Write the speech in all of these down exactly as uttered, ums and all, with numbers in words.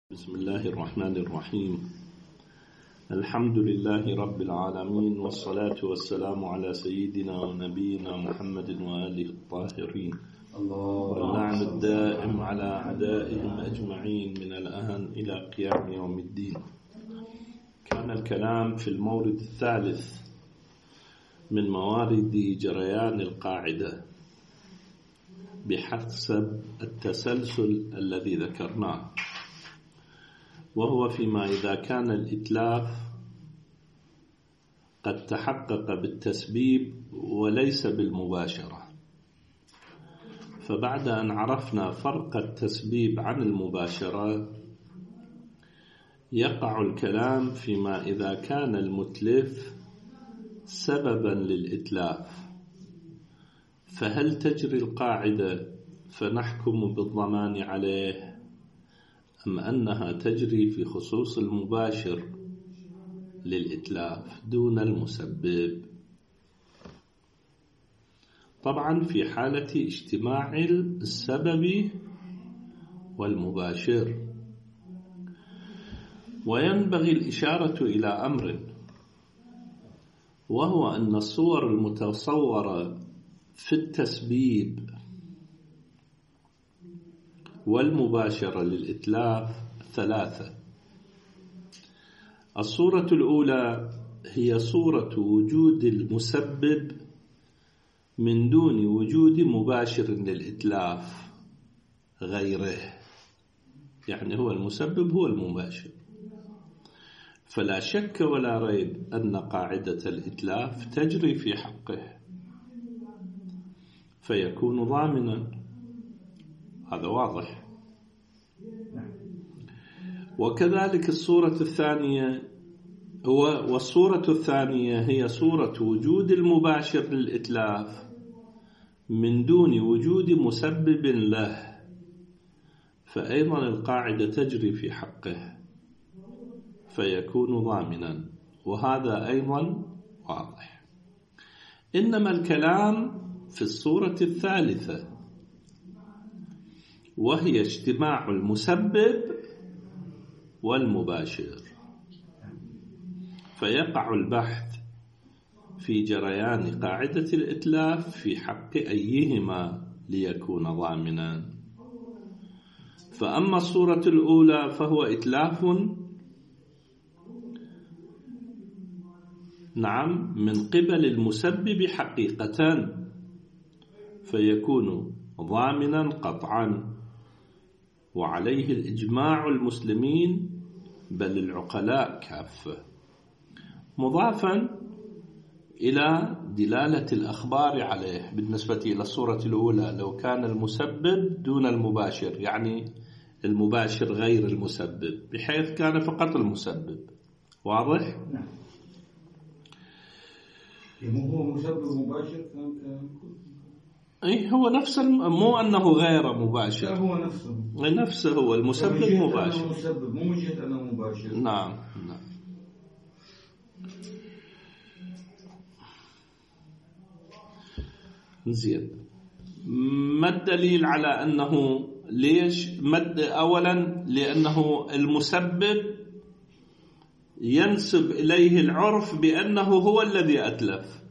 بسم الله الرحمن الرحيم. الحمد لله رب العالمين، والصلاة والسلام على سيدنا ونبينا محمد وآله الطاهرين، واللعن الدائم على أعدائهم أجمعين من الآن إلى قيام يوم الدين. كان الكلام في المورد الثالث من موارد جريان القاعدة بحسب التسلسل الذي ذكرناه، وهو فيما إذا كان الإتلاف قد تحقق بالتسبيب وليس بالمباشرة. فبعد أن عرفنا فرق التسبيب عن المباشرة، يقع الكلام فيما إذا كان المتلف سببا للإتلاف، فهل تجري القاعدة فنحكم بالضمان عليه، أم أنها تجري في خصوص المباشر للإتلاف دون المسبب؟ طبعا في حالة اجتماع السبب والمباشر. وينبغي الإشارة إلى أمر، وهو أن الصور المتصورة في التسبيب والمباشرة للإتلاف ثلاثة. الصورة الأولى هي صورة وجود المسبب من دون وجود مباشر للإتلاف غيره، يعني هو المسبب هو المباشر. فلا شك ولا ريب أن قاعدة الإتلاف تجري في حقه فيكون ضامنا، هذا واضح. وكذلك الصورة الثانية والصورة الثانية هي صورة وجود المباشر للإتلاف من دون وجود مسبب له، فأيضا القاعدة تجري في حقه فيكون ضامنا، وهذا أيضا واضح. إنما الكلام في الصورة الثالثة، وهي اجتماع المسبب والمباشر، فيقع البحث في جريان قاعدة الإتلاف في حق أيهما ليكون ضامنا. فأما الصورة الأولى فهو إتلاف نعم من قبل المسبب حقيقة، فيكون ضامنا قطعا، وعليه الإجماع المسلمين بل العقلاء كافة، مضافا إلى دلالة الأخبار عليه. بالنسبة إلى الصورة الأولى لو كان المسبب دون المباشر، يعني المباشر غير المسبب، بحيث كان فقط المسبب. واضح؟ نعم. هو مسبب مباشر كان أي هو نفس الم... مو أنه غير مباشر، هو نفسه نفسه هو المسبب مباشر، مسبب مو جهة أنه مباشر. نعم نعم. زين، ما الدليل على أنه ليش مد؟ أولا لأنه المسبب ينسب إليه العرف بأنه هو الذي أتلف،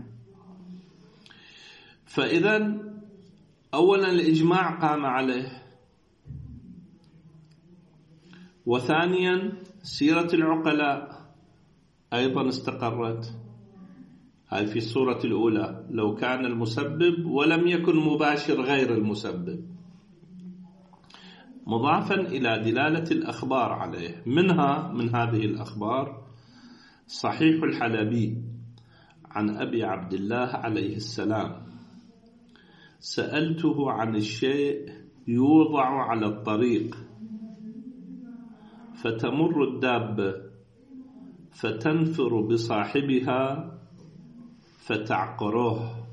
فإذا أولا الإجماع قام عليه، وثانيا سيرة العقلاء أيضا استقرت. هاي في الصورة الأولى لو كان المسبب ولم يكن مباشر غير المسبب، مضافا إلى دلالة الأخبار عليه. منها من هذه الأخبار صحيح الحلبي عن أبي عبد الله عليه السلام: سألته عن الشيء يوضع على الطريق فتمر الدابة فتنفر بصاحبها فتعقره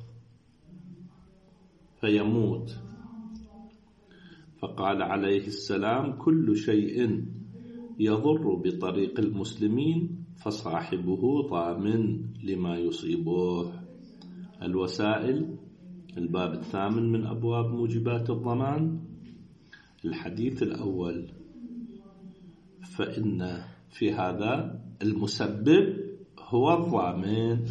فيموت، فقال عليه السلام: كل شيء يضر بطريق المسلمين فصاحبه ضامن لما يصيبه. الوسائل، الباب الثامن من أبواب موجبات الضمان، الحديث الأول. فإن في هذا المسبب هو الضامن.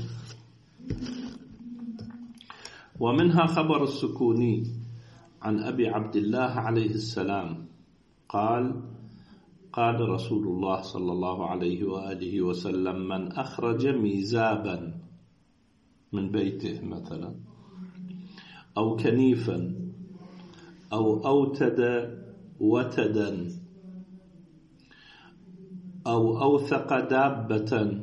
ومنها خبر السكوني عن أبي عبد الله عليه السلام قال: قال رسول الله صلى الله عليه وآله وسلم: من أخرج ميزابا من بيته مثلا، أو كنيفا، أو أوتد وتدا، أو أوثق دابة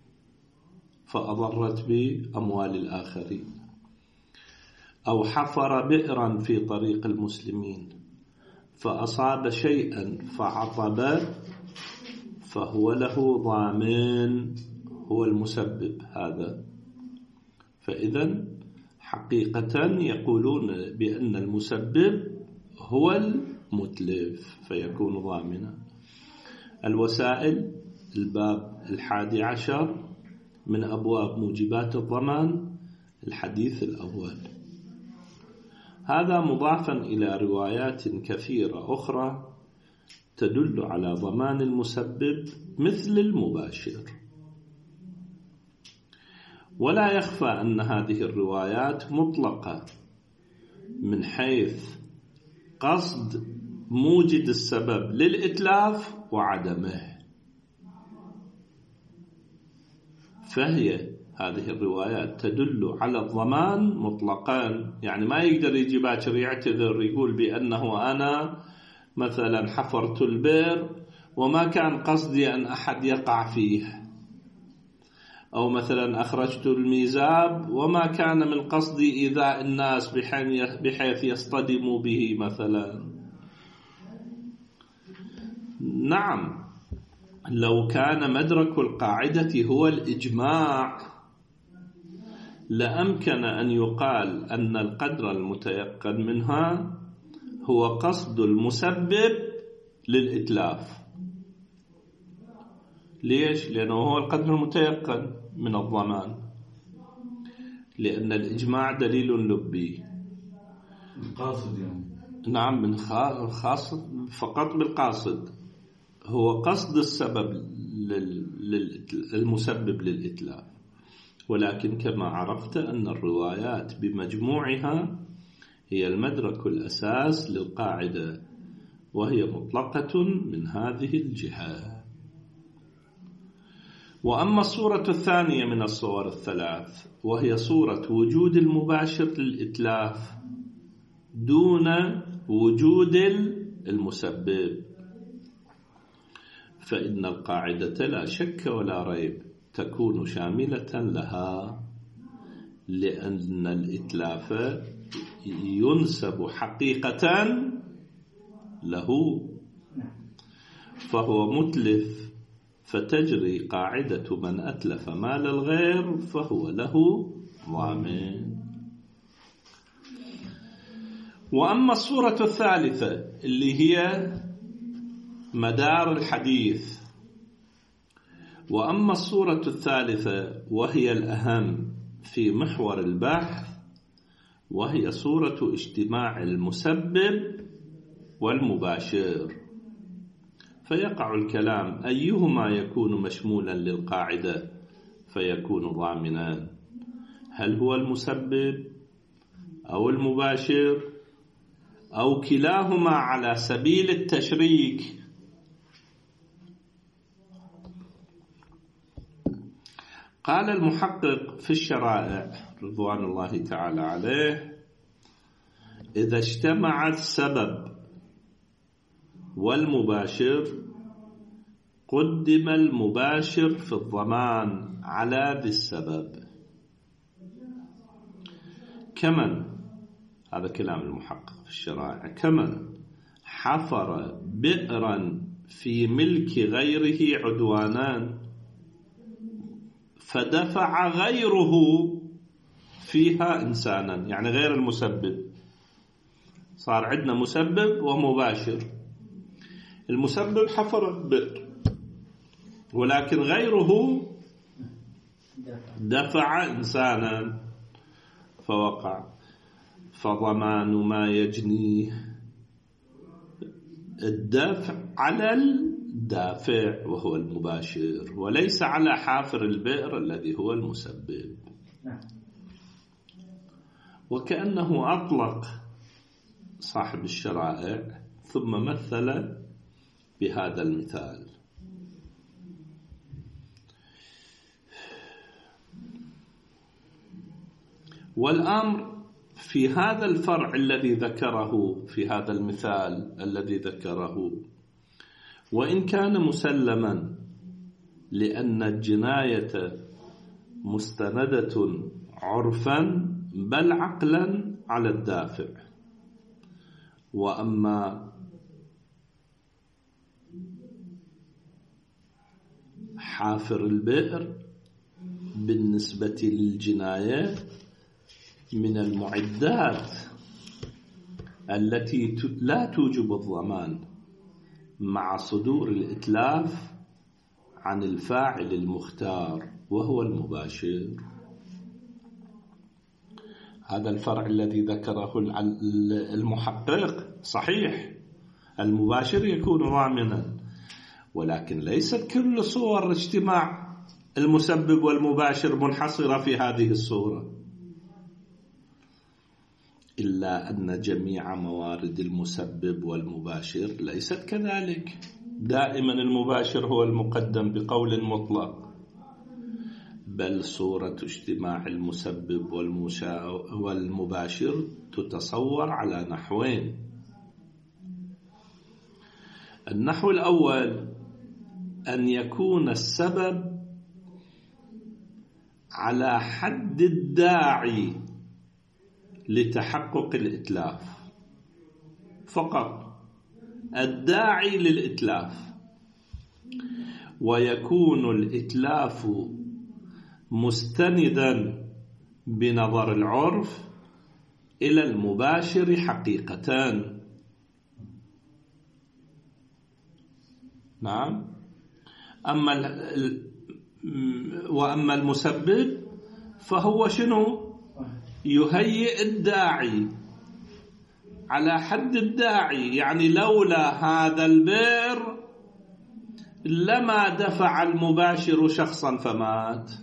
فأضرت بأموال الآخرين، أو حفر بئرا في طريق المسلمين فأصاب شيئا فعطب، فهو له ضامن، هو المسبب هذا. فإذا حقيقة يقولون بأن المسبب هو المتلف فيكون ضامنا. الوسائل الباب الحادي عشر من أبواب موجبات الضمان، الحديث الأول. هذا مضافا إلى روايات كثيرة أخرى تدل على ضمان المسبب مثل المباشر. ولا يخفى أن هذه الروايات مطلقة من حيث قصد موجد السبب للإتلاف وعدمه، فهي هذه الروايات تدل على الضمان مطلقا. يعني ما يقدر يجي باكر يعتذر يقول بأنه أنا مثلا حفرت البئر وما كان قصدي أن أحد يقع فيه، أو مثلا أخرجت الميزاب وما كان من قصدي إيذاء الناس بحيث يصطدموا به مثلا. نعم، لو كان مدرك القاعدة هو الإجماع لأمكن أن يقال أن القدر المتيقن منها هو قصد المسبب للإتلاف. ليش؟ لأنه هو القدر المتيقن من الضمان، لأن الإجماع دليل لبي. القاصد يعني. نعم، من خاص فقط بالقاصد، هو قصد السبب للمسبب للإتلاف. ولكن كما عرفت أن الروايات بمجموعها هي المدرك الأساس للقاعدة، وهي مطلقة من هذه الجهة. وأما الصورة الثانية من الصور الثلاث، وهي صورة وجود المباشر للإتلاف دون وجود المسبب، فإن القاعدة لا شك ولا ريب تكون شاملة لها، لأن الإتلاف ينسب حقيقة له، فهو متلف، فتجري قاعدة من أتلف مال الغير فهو له ضامن. وأما الصورة الثالثة اللي هي مدار الحديث، وأما الصورة الثالثة وهي الأهم في محور البحث، وهي صورة اجتماع المسبب والمباشر. فيقع الكلام أيهما يكون مشمولا للقاعدة فيكون ضامنا؟ هل هو المسبب أو المباشر أو كلاهما على سبيل التشريك؟ قال المحقق في الشرائع رضوان الله تعالى عليه: إذا اجتمع السبب والمباشر قدم المباشر في الضمان على ذي السبب. كمن، هذا كلام المحقق في الشرائع، كمن حفر بئرا في ملك غيره عدوانان فدفع غيره فيها إنسانا، يعني غير المسبب. صار عندنا مسبب ومباشر. المسبب حفر البئر ولكن غيره دفع إنسانا فوقع، فضمان ما يجنيه الدفع على الدافع وهو المباشر، وليس على حافر البئر الذي هو المسبب. وكأنه أطلق صاحب الشرائع ثم مثل بهذا المثال. والأمر في هذا الفرع الذي ذكره في هذا المثال الذي ذكره، وإن كان مسلما لأن الجناية مستندة عرفا بل عقلا على الدافع، وأما حافر البئر بالنسبة للجناية من المعدات التي لا توجب الضمان مع صدور الإتلاف عن الفاعل المختار وهو المباشر. هذا الفرع الذي ذكره المحقق صحيح، المباشر يكون ضامنا، ولكن ليست كل صور اجتماع المسبب والمباشر منحصرة في هذه الصورة، إلا أن جميع موارد المسبب والمباشر ليست كذلك. دائما المباشر هو المقدم بقول مطلق، بل صورة اجتماع المسبب والمباشر تتصور على نحوين. النحو الأول أن يكون السبب على حد الداعي لتحقق الإتلاف فقط، الداعي للإتلاف، ويكون الإتلاف مستندا بنظر العرف إلى المباشر حقيقتان. نعم. أما وأما المسبب فهو شنو؟ يهيئ الداعي على حد الداعي، يعني لولا هذا البئر لما دفع المباشر شخصا فمات،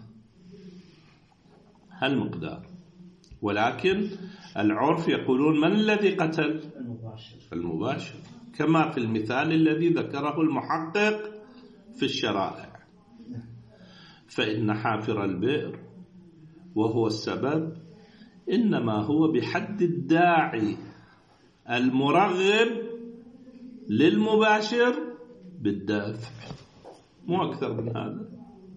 هالمقدار. ولكن العرف يقولون من الذي قتل؟ المباشر. المباشر، كما في المثال الذي ذكره المحقق في الشرائع. فإن حافر البئر وهو السبب إنما هو بحد الداعي المرغب للمباشر بالدافع، مو أكثر من هذا.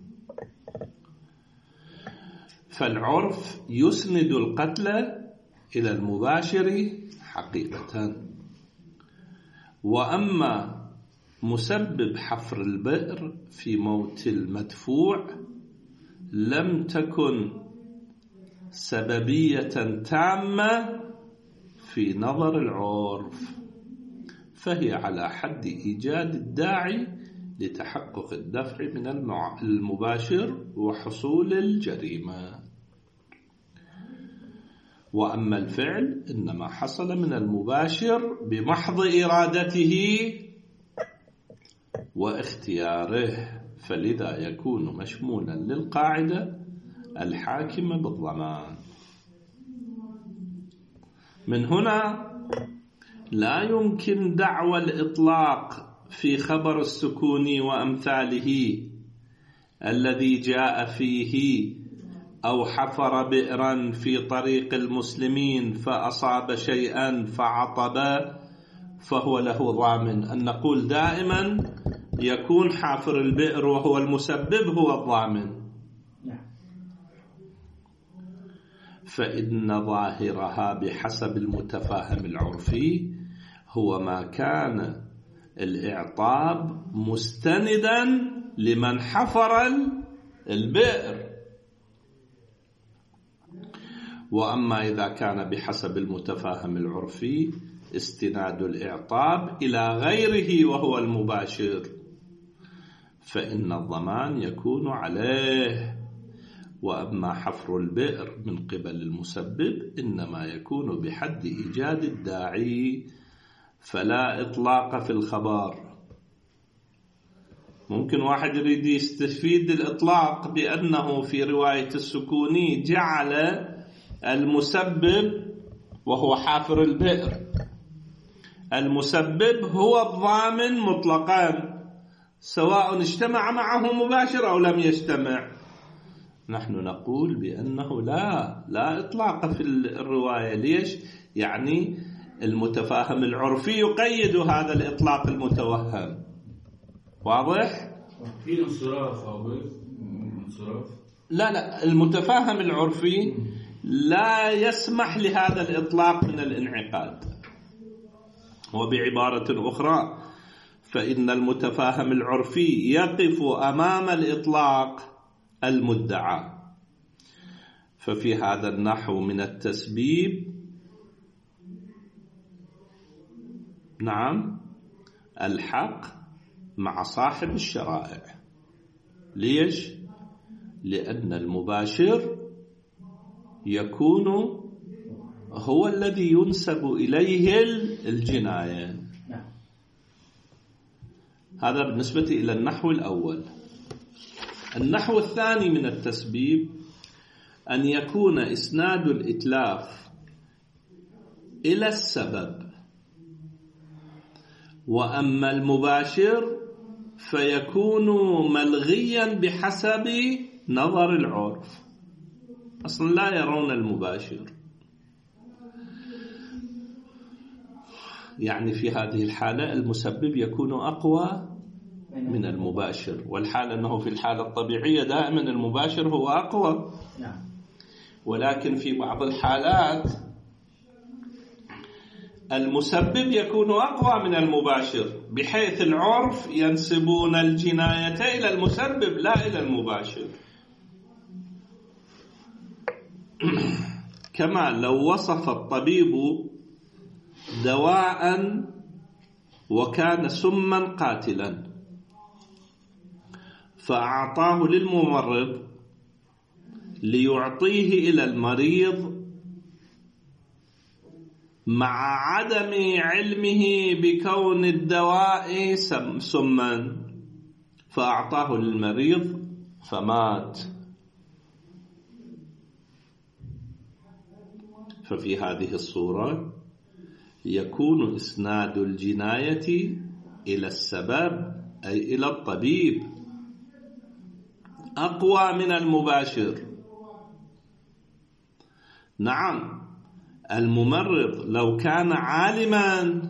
فالعرف يسند القتل إلى المباشر حقيقة. وأما مسبب حفر البئر في موت المدفوع لم تكن سببية تامة في نظر العرف، فهي على حد إيجاد الداعي لتحقق الدفع من المباشر وحصول الجريمة. وأما الفعل إنما حصل من المباشر بمحض إرادته واختياره، فلذا يكون مشمولا للقاعدة الحاكمة بالضمان. من هنا لا يمكن دعوى الإطلاق في خبر السكوني وأمثاله الذي جاء فيه أو حفر بئرا في طريق المسلمين فأصاب شيئا فعطب فهو له ضامن، أن نقول دائما يكون حافر البئر وهو المسبب هو الضامن. فإن ظاهرها بحسب المتفاهم العرفي هو ما كان الإعطاب مستندا لمن حفر البئر. وأما إذا كان بحسب المتفاهم العرفي استناد الإعطاب إلى غيره وهو المباشر، فإن الضمان يكون عليه. وأما حفر البئر من قبل المسبب إنما يكون بحد إيجاد الداعي، فلا إطلاق في الخبر. ممكن واحد يريد يستفيد الإطلاق بأنه في رواية السكوني جعل المسبب وهو حافر البئر، المسبب هو الضامن مطلقا سواء اجتمع معه مباشر أو لم يجتمع. نحن نقول بأنه لا لا إطلاق في الرواية. ليش؟ يعني المتفاهم العرفي يقيد هذا الإطلاق المتوهم. واضح؟ في انصراف أو انصراف؟ لا لا، المتفاهم العرفي لا يسمح لهذا الإطلاق من الانعقاد. وبعبارة أخرى فإن المتفاهم العرفي يقف أمام الإطلاق المدعى. ففي هذا النحو من التسبيب نعم الحق مع صاحب الشرائع. ليش؟ لأن المباشر يكون هو الذي ينسب إليه الجناية. هذا بالنسبة إلى النحو الأول. النحو الثاني من التسبيب أن يكون إسناد الإتلاف إلى السبب، وأما المباشر فيكون ملغيا بحسب نظر العرف. أصلا لا يرون المباشر، يعني في هذه الحالة المسبب يكون أقوى من المباشر، والحالة أنه في الحالة الطبيعية دائما المباشر هو أقوى. ولكن في بعض الحالات المسبب يكون أقوى من المباشر، بحيث العرف ينسبون الجناية إلى المسبب لا إلى المباشر. كما لو وصف الطبيب دواء وكان سما قاتلا فأعطاه للممرض ليعطيه إلى المريض مع عدم علمه بكون الدواء سما، فأعطاه للمريض فمات. ففي هذه الصورة يكون إسناد الجناية إلى السبب أي إلى الطبيب أقوى من المباشر. نعم الممرض لو كان عالما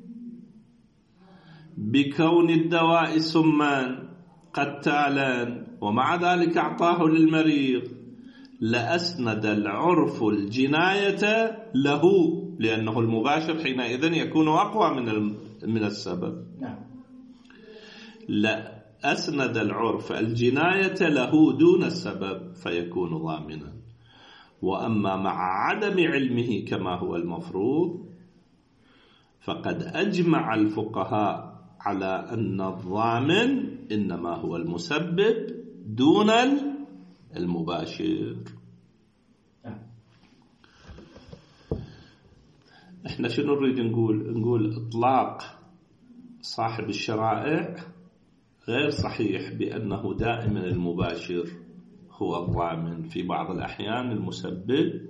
بكون الدواء سما قتالا ومع ذلك أعطاه للمريض لأسند العرف الجناية له، لأنه المباشر حينئذ يكون أقوى من من السبب. لا أسند العرف الجناية له دون السبب فيكون ضامنا. وأما مع عدم علمه كما هو المفروض فقد أجمع الفقهاء على أن الضامن إنما هو المسبب دون المباشر. احنا شنو نريد نقول؟ نقول إطلاق صاحب الشرائع غير صحيح بأنه دائما المباشر هو الضامن. في بعض الأحيان المسبب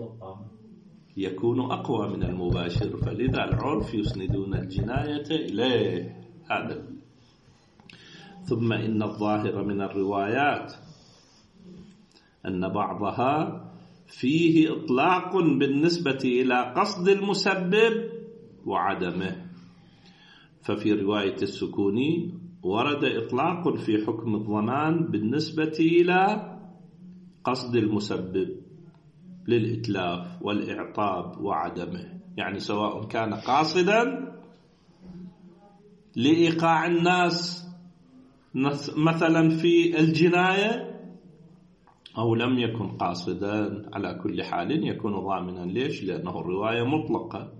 يكون أقوى من المباشر، فلذا العرف يسندون الجناية إليه. هذا. ثم إن الظاهر من الروايات أن بعضها فيه إطلاق بالنسبة إلى قصد المسبب وعدمه. ففي رواية السكوني ورد إطلاق في حكم الضمان بالنسبة إلى قصد المسبب للإتلاف والإعطاب وعدمه، يعني سواء كان قاصدا لإيقاع الناس مثلا في الجناية أو لم يكن قاصدا، على كل حال يكون ضامنا. ليش؟ لأنه الرواية مطلقة.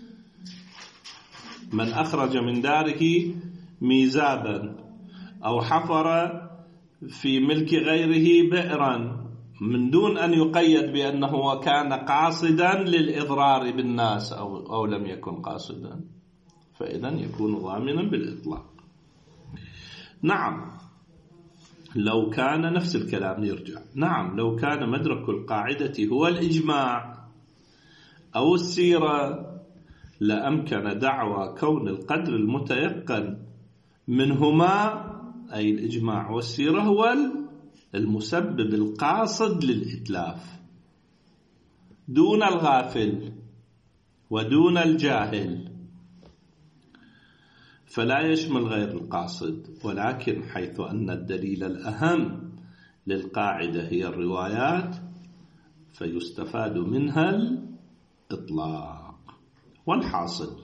من أخرج من داره ميزابا أو حفر في ملك غيره بئرا من دون أن يقيد بأنه كان قاصدا للإضرار بالناس أو, أو لم يكن قاصدا، فإذا يكون ضامنا بالإطلاق. نعم لو كان نفس الكلام يرجع، نعم لو كان مدرك القاعدة هو الإجماع أو السيرة لأمكن دعوى كون القدر المتيقن منهما أي الإجماع والسيرة هو المسبب القاصد للإتلاف دون الغافل ودون الجاهل، فلا يشمل غير القاصد. ولكن حيث أن الدليل الأهم للقاعدة هي الروايات فيستفاد منها الإطلاق. والحاصل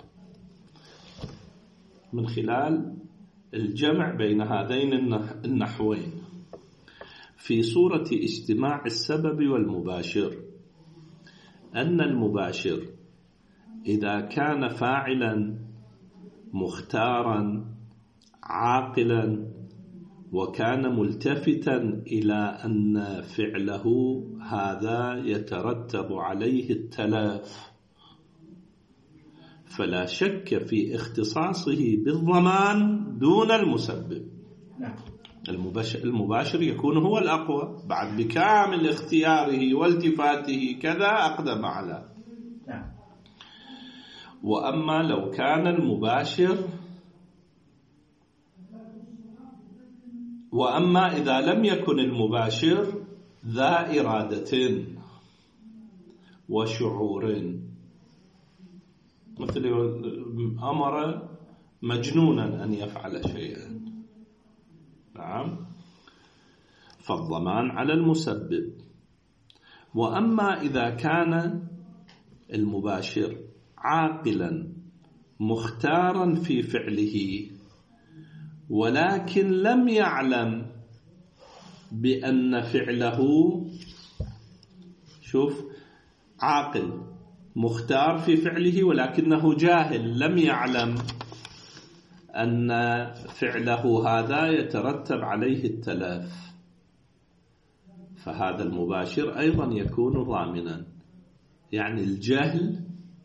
من خلال الجمع بين هذين النحوين في صورة اجتماع السبب والمباشر أن المباشر إذا كان فاعلا مختارا عاقلا وكان ملتفتا إلى أن فعله هذا يترتب عليه التلف فلا شك في اختصاصه بالضمان دون المسبب. المباشر يكون هو الأقوى بعد بكامل اختياره والتفاته كذا أقدم على. وأما لو كان المباشر وأما إذا لم يكن المباشر ذا إرادة وشعور، مثل أمر مجنونا أن يفعل شيئا، نعم، فالضمان على المسبب. وأما إذا كان المباشر عاقلا مختارا في فعله ولكن لم يعلم بأن فعله، شوف، عاقل مختار في فعله ولكنه جاهل لم يعلم أن فعله هذا يترتب عليه التلف، فهذا المباشر أيضا يكون ضامنا. يعني الجهل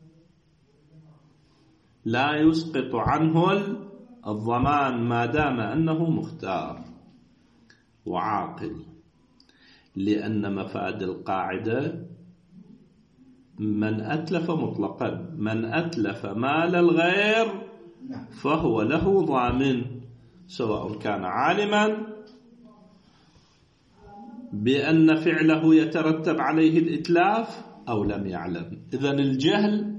لا يسقط عنه الضمان ما دام أنه مختار وعاقل، لأن مفاد القاعدة من أتلف مطلقا، من أتلف مال الغير فهو له ضامن سواء كان عالما بأن فعله يترتب عليه الإتلاف أو لم يعلم. إذن الجهل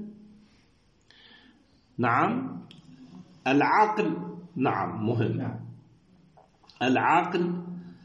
نعم، العقل نعم مهم، العقل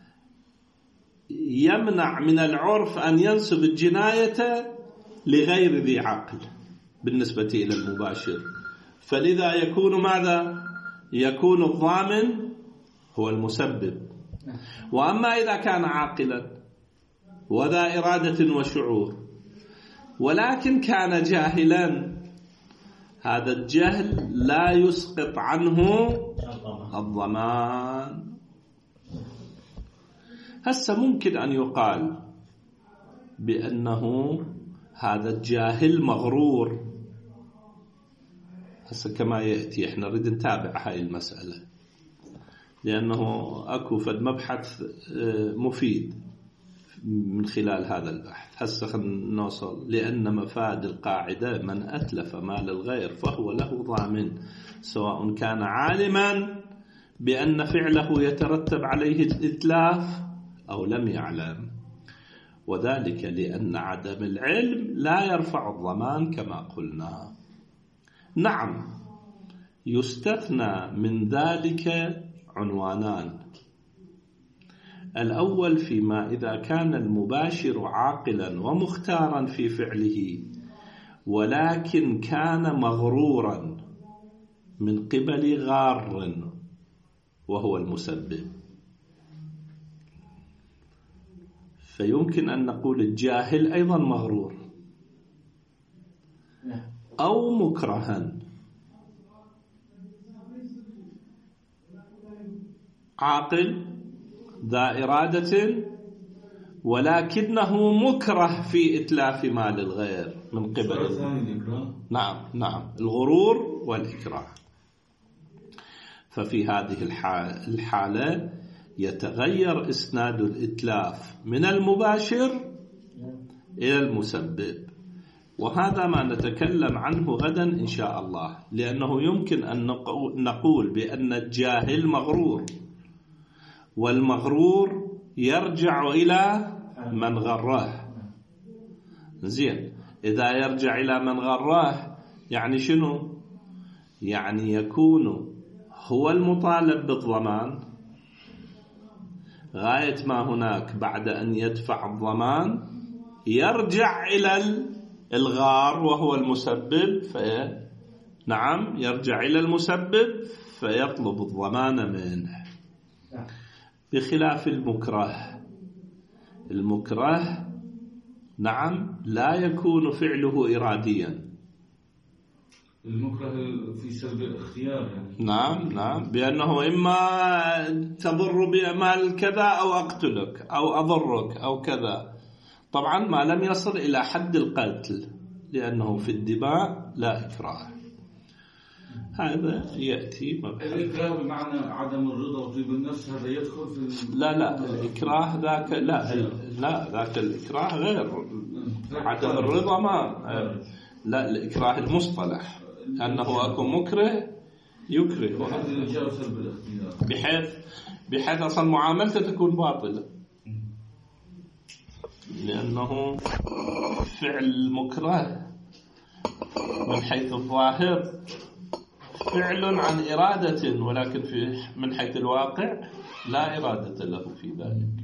يمنع من العرف أن ينسب الجناية لغير ذي عقل بالنسبة إلى المباشر، فلذا يكون ماذا؟ يكون الضامن هو المسبب. وأما إذا كان عاقلا وذا إرادة وشعور ولكن كان جاهلا، هذا الجهل لا يسقط عنه الضمان. هسه ممكن أن يقال بأنه هذا الجاهل مغرور، هسه كما يأتي، احنا نريد نتابع هاي المسألة لأنه أكو فد مبحث مفيد من خلال هذا البحث. هسه خلينا نوصل، لأن مفاد القاعدة من أتلف مال الغير فهو له ضامن سواء كان عالما بأن فعله يترتب عليه الإتلاف أو لم يعلم، وذلك لأن عدم العلم لا يرفع الضمان كما قلنا. نعم، يستثنى من ذلك عنوانان: الأول فيما إذا كان المباشر عاقلا ومختارا في فعله ولكن كان مغرورا من قبل غار وهو المسبب، فيمكن أن نقول الجاهل أيضا مغرور أو مكرها، عاقل ذا إرادة ولكنه مكره في إتلاف مال الغير من قبل. نعم نعم، الغرور والإكراه. ففي هذه الحالة يتغير إسناد الإتلاف من المباشر إلى المسبب، وهذا ما نتكلم عنه غدا إن شاء الله، لأنه يمكن أن نقول بأن الجاهل مغرور، والمغرور يرجع إلى من غراه. زين، إذا يرجع إلى من غراه يعني شنو؟ يعني يكون هو المطالب بالضمان، غاية ما هناك بعد أن يدفع الضمان يرجع إلى الغار وهو المسبب، في نعم يرجع إلى المسبب فيطلب الضمان منه، بخلاف المكره. المكره نعم لا يكون فعله إراديا. المكره في سلب الاختيار يعني. نعم نعم، بأنه إما تضر بأمال كذا أو أقتلك أو أضرك أو كذا، طبعا ما لم يصل إلى حد القتل، لأنه في الدماء لا إكراه. هذا يأتي مبحث. الإكراه بمعنى عدم الرضا وطيب النفس، هذا يدخل في لا لا الإكراه ذاك لا لا ذاك الإكراه غير عدم الرضا، ما لا الإكراه المصطلح أنه أكون مكره يكره، بحيث بحيث أصلا معاملته تكون باطلة، لأنه فعل مكره من حيث الظاهر فعل عن إرادة، ولكن في من حيث الواقع لا إرادة له في ذلك.